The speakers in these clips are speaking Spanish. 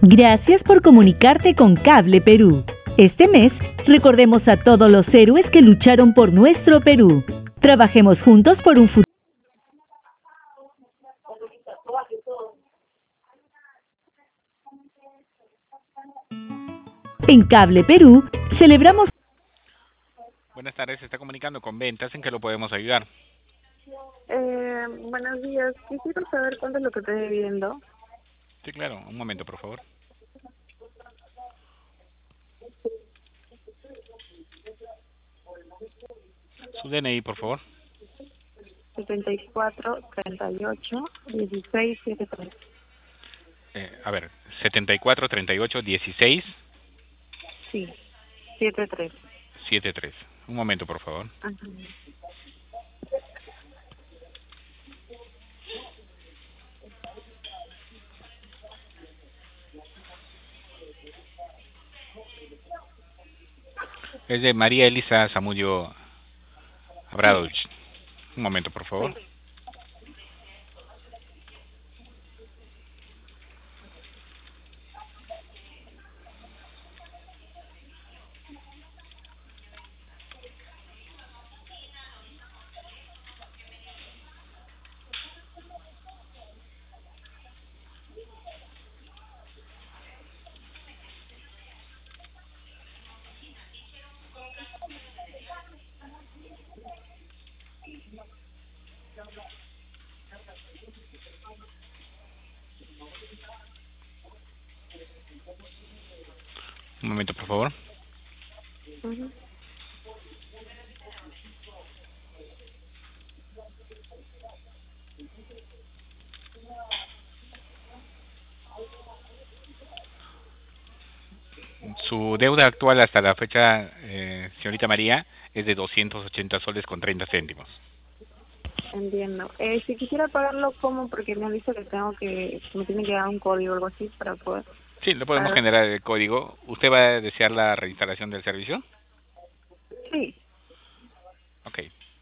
Gracias por comunicarte con Cable Perú. Este mes, recordemos a todos los héroes que lucharon por nuestro Perú. Trabajemos juntos por un futuro. En Cable Perú, celebramos... Buenas tardes, se está comunicando con Ventas, ¿en qué lo podemos ayudar? Buenos días, quisiera saber cuánto es lo que estoy debiendo. Sí, claro, un momento, por favor. Su DNI, por favor. 74 38 16 73. A ver, 74 38 16 Sí, 73. 73. Un momento, por favor. Ajá. Es de María Elisa Zamudio Abradovich. Un momento, por favor. Sí. Un momento, por favor. Uh-huh. Su deuda actual hasta la fecha, señorita María, es de 280 soles con 30 céntimos. Entiendo. Si quisiera pagarlo, ¿cómo? Porque me han dicho que me tienen que dar un código o algo así para poder Sí, le podemos pagar. generar el código. ¿Usted va a desear la reinstalación del servicio? Sí. Ok.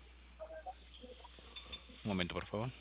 Un momento, por favor.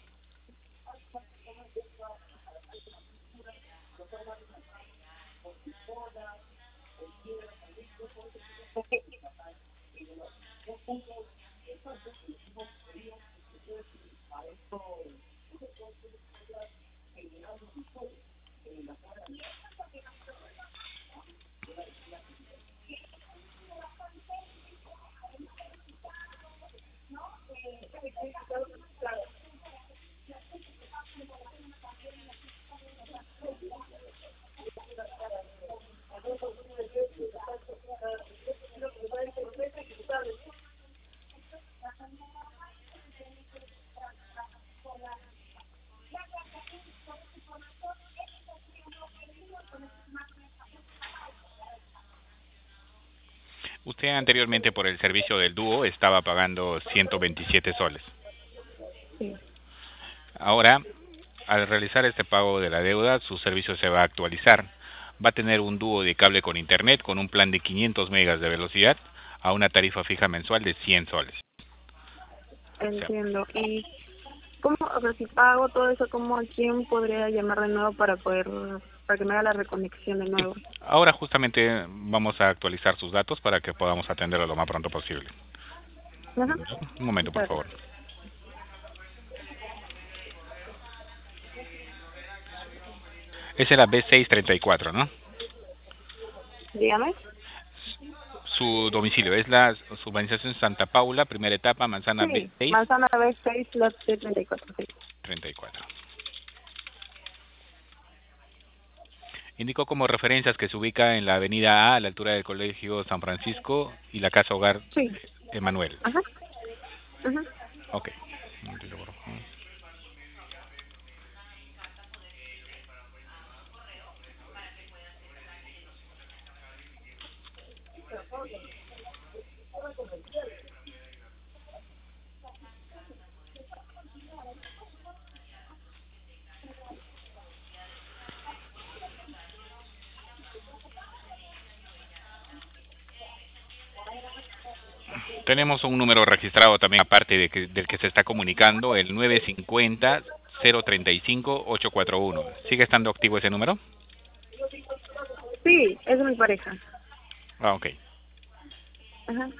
Usted anteriormente por el servicio del dúo estaba pagando 127 soles. Sí. Ahora, al realizar este pago de la deuda, su servicio se va a actualizar. Va a tener un dúo de cable con internet con un plan de 500 megas de velocidad a una tarifa fija mensual de 100 soles. Entiendo. ¿Y cómo, o sea, si pago todo eso, a quién podría llamar de nuevo para que me haga la reconexión de nuevo? Ahora justamente vamos a actualizar sus datos para que podamos atenderlo lo más pronto posible. Ajá. Un momento, por Claro. favor. Esa era B634, ¿no? Dígame. Su domicilio es la urbanización Santa Paula, primera etapa, manzana Sí, B6. manzana B6, lot C34. Sí. 34. Indicó como referencias que se ubica en la avenida A, a la altura del Colegio San Francisco y la Casa Hogar Sí. Emanuel. Ajá. Ajá. Ok. Un momentito, por favor. Tenemos un número registrado también, aparte del que se está comunicando, el 950-035-841. ¿Sigue estando activo ese número? Sí, es mi pareja. Ah, ok. Ajá.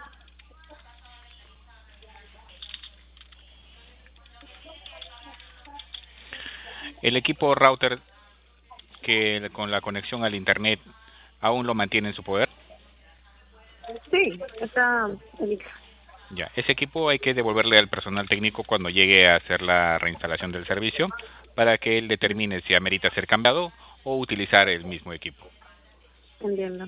El equipo router que con la conexión al internet aún lo mantiene en su poder. Sí, está elija. Ya, ese equipo hay que devolverle al personal técnico cuando llegue a hacer la reinstalación del servicio para que él determine si amerita ser cambiado o utilizar el mismo equipo. Entiendo.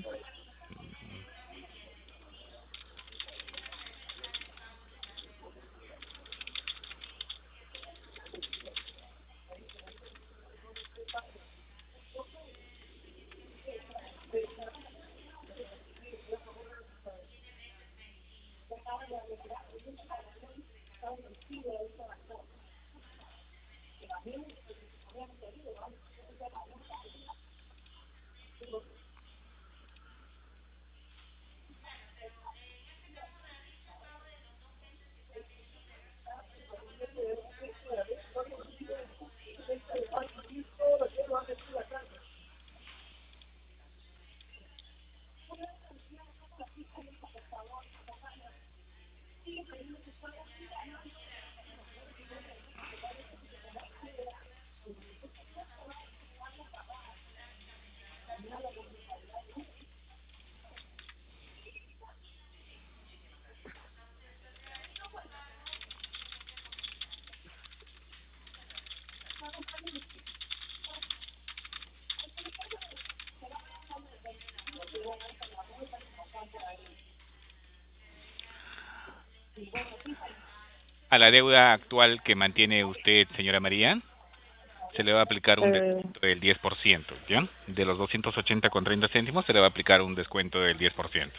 A la deuda actual que mantiene usted, señora María, se le va a aplicar un Eh, descuento del 10%, ¿ya? De los 280,30 céntimos se le va a aplicar un descuento del 10%.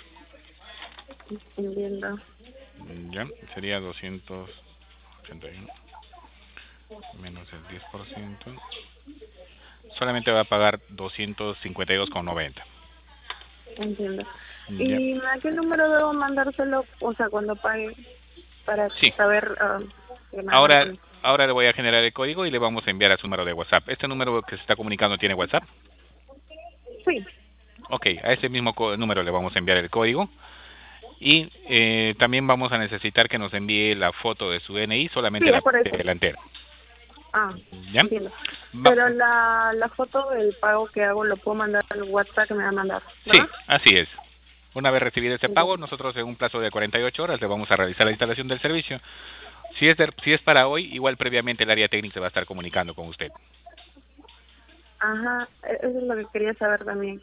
Entiendo. ¿Ya? Sería 281 menos el 10%. Solamente va a pagar 252,90. Entiendo. ¿Ya? ¿Y a qué número debo mandárselo? O sea, cuando pague, para Sí. saber que me van a Ahora, reconectar. ahora le voy a generar el código y le vamos a enviar a su número de WhatsApp. ¿Este número que se está comunicando tiene WhatsApp? Sí, Ok, a ese mismo número le vamos a enviar el código. Y también vamos a necesitar que nos envíe la foto de su DNI, solamente sí, es la por parte eso. delantera. Ah, ¿Ya? entiendo. Va- Pero la foto del pago que hago lo puedo mandar al WhatsApp que me va a mandar, sí, ¿verdad? así es. Una vez recibido este pago, Entiendo. nosotros en un plazo de 48 horas le vamos a realizar la instalación del servicio. Si es para hoy, igual previamente el área técnica se va a estar comunicando con usted. Ajá, eso es lo que quería saber también.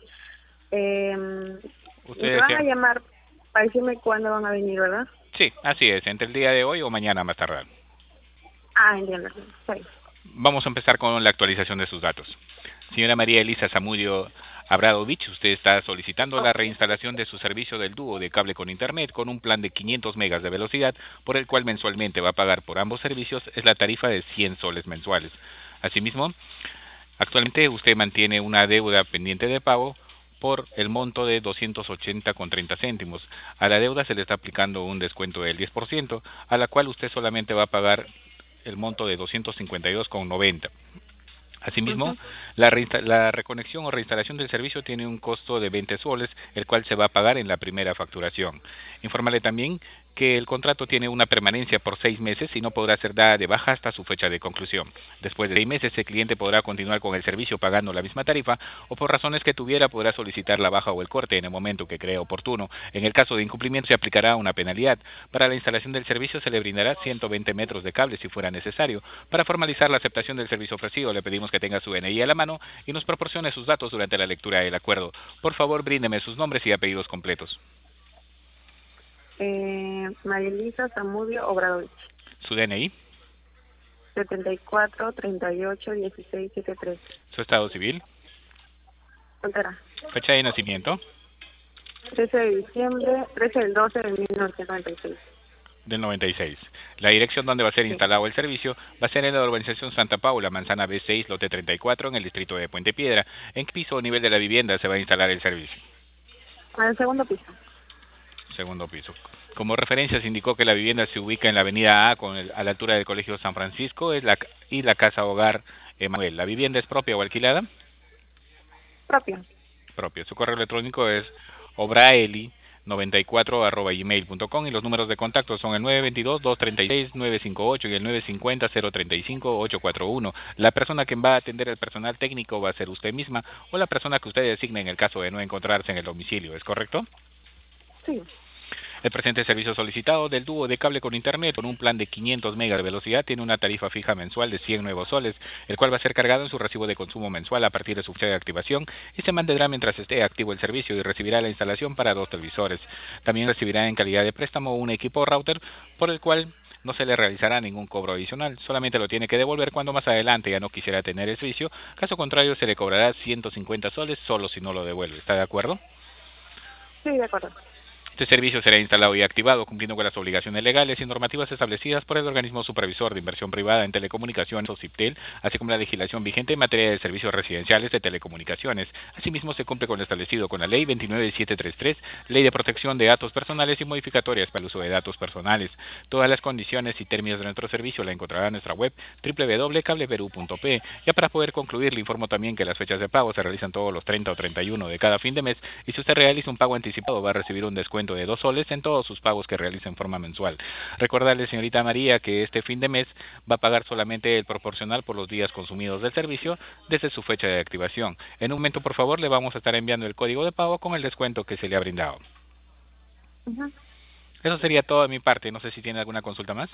Me Usted van a desea. llamar para decirme cuándo van a venir, ¿verdad? Sí, así es, entre el día de hoy o mañana más tardar. Ah, entiendo. Sí. Vamos a empezar con la actualización de sus datos. Señora María Elisa Zamudio Abradovich, usted está solicitando Oh, la reinstalación de su servicio del dúo de cable con internet con un plan de 500 megas de velocidad, por el cual mensualmente va a pagar por ambos servicios es la tarifa de 100 soles mensuales. Asimismo, actualmente usted mantiene una deuda pendiente de pago por el monto de 280,30 céntimos. A la deuda se le está aplicando un descuento del 10%, a la cual usted solamente va a pagar el monto de 252,90. Asimismo, ujú. la reconexión o reinstalación del servicio tiene un costo de 20 soles, el cual se va a pagar en la primera facturación. Informarle también que el contrato tiene una permanencia por 6 meses y no podrá ser dada de baja hasta su fecha de conclusión. Después de 6 meses, el cliente podrá continuar con el servicio pagando la misma tarifa o por razones que tuviera podrá solicitar la baja o el corte en el momento que cree oportuno. En el caso de incumplimiento se aplicará una penalidad. Para la instalación del servicio se le brindará 120 metros de cable si fuera necesario. Para formalizar la aceptación del servicio ofrecido le pedimos que tenga su DNI a la mano y nos proporcione sus datos durante la lectura del acuerdo. Por favor, bríndeme sus nombres y apellidos completos. María Elisa Zamudio Obradovich. Su DNI, 74 38 16 73. su estado civil, Soltera. fecha de nacimiento 13 de diciembre, 13 del 12 de 1996. del 96. La dirección donde va a ser Sí. instalado el servicio va a ser en la urbanización Santa Paula, manzana B6, lote 34, en el distrito de Puente Piedra. ¿En qué piso o nivel de la vivienda se va a instalar el servicio? Al segundo piso. Segundo piso. Como referencia se indicó que la vivienda se ubica en la avenida A a la altura del Colegio San Francisco y la casa hogar Emanuel. ¿La vivienda es propia o alquilada? Propio. propias. Su correo electrónico es obraeli94@gmail.com y los números de contacto son el 922-236-958 y el 950-035-841. La persona que va a atender el personal técnico va a ser usted misma o la persona que usted designe en el caso de no encontrarse en el domicilio, ¿es correcto? Sí. El presente servicio solicitado del dúo de cable con internet con un plan de 500 megas de velocidad tiene una tarifa fija mensual de 100 nuevos soles, el cual va a ser cargado en su recibo de consumo mensual a partir de su fecha de activación y se mantendrá mientras esté activo el servicio y recibirá la instalación para 2 televisores. También recibirá en calidad de préstamo un equipo router por el cual no se le realizará ningún cobro adicional, solamente lo tiene que devolver cuando más adelante ya no quisiera tener el servicio, caso contrario se le cobrará 150 soles solo si no lo devuelve. ¿Está de acuerdo? Sí, de acuerdo. Este servicio será instalado y activado cumpliendo con las obligaciones legales y normativas establecidas por el organismo supervisor de inversión privada en telecomunicaciones o CIPTEL, así como la legislación vigente en materia de servicios residenciales de telecomunicaciones. Asimismo, se cumple con lo establecido con la Ley 29733, Ley de Protección de Datos Personales y modificatorias para el uso de datos personales. Todas las condiciones y términos de nuestro servicio la encontrará en nuestra web www.cableperu.pe. Ya para poder concluir, le informo también que las fechas de pago se realizan todos los 30 o 31 de cada fin de mes y si usted realiza un pago anticipado va a recibir un descuento de 2 soles en todos sus pagos que realice en forma mensual. Recordarle, señorita María, que este fin de mes va a pagar solamente el proporcional por los días consumidos del servicio desde su fecha de activación. En un momento, por favor, le vamos a estar enviando el código de pago con el descuento que se le ha brindado. Eso sería todo de mi parte. No sé si tiene alguna consulta más.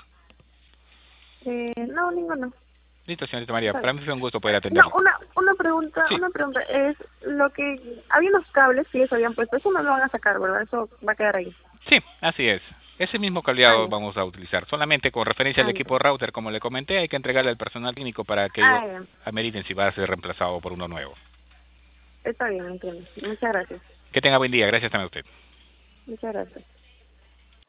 No, ninguno. Listo, señorita María. Para mí fue un gusto poder atenderlo. No, una pregunta, Sí. es lo que había unos cables que ellos habían puesto, eso no lo van a sacar, ¿verdad? Eso va a quedar ahí. Sí, así es. Ese mismo cableado vamos a utilizar. Solamente con referencia al equipo router, como le comenté, hay que entregarle al personal técnico para que ellos ameriten si va a ser reemplazado por uno nuevo. Está bien, entiendo. Muchas gracias. Que tenga buen día. Gracias también a usted. Muchas gracias.